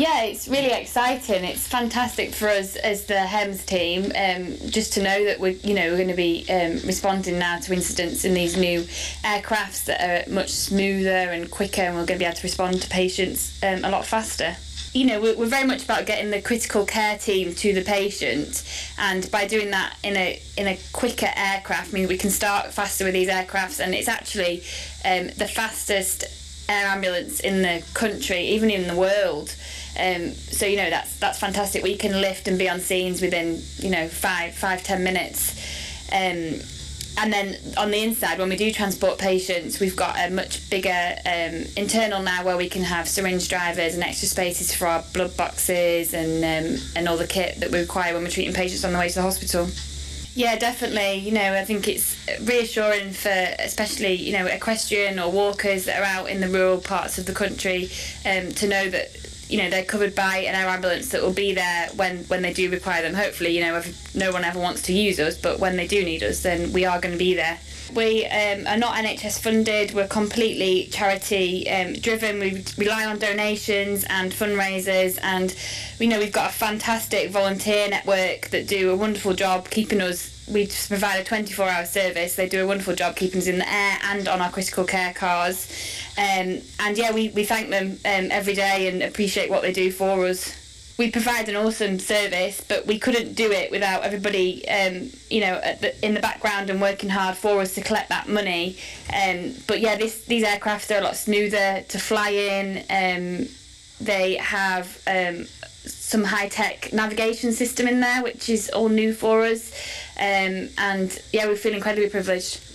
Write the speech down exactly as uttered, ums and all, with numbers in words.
Yeah, it's really exciting. It's fantastic for us as the H E M S team, um, just to know that we're, you know, we're going to be um, responding now to incidents in these new aircrafts that are much smoother and quicker, and we're going to be able to respond to patients um, a lot faster. You know, we're, we're very much about getting the critical care team to the patient, and by doing that in a in a quicker aircraft, I mean, we can start faster with these aircrafts, and it's actually um, the fastest air ambulance in the country, even in the world. Um, so you know that's that's fantastic. We can lift and be on scenes within you know five five ten minutes. Um, And then on the inside, when we do transport patients, we've got a much bigger um, internal now where we can have syringe drivers and extra spaces for our blood boxes and um, and all the kit that we require when we're treating patients on the way to the hospital. Yeah, definitely. You know, I think it's reassuring for especially, you know, equestrian or walkers that are out in the rural parts of the country um, to know that, you know, they're covered by an air ambulance that will be there when, when they do require them. Hopefully, you know, if no one ever wants to use us, but when they do need us, then we are going to be there. We um, are not N H S funded. We're completely charity um, driven. We rely on donations and fundraisers, and we know we've got a fantastic volunteer network that do a wonderful job keeping us. We just provide a twenty-four hour service. They do a wonderful job keeping us in the air and on our critical care cars. Um, and yeah, we, we thank them um, every day and appreciate what they do for us. We provide an awesome service, but we couldn't do it without everybody, um, you know, at the, in the background and working hard for us to collect that money. Um, but yeah, this, these aircraft are a lot smoother to fly in. Um, they have um, some high-tech navigation system in there, which is all new for us. Um, and yeah, we feel incredibly privileged.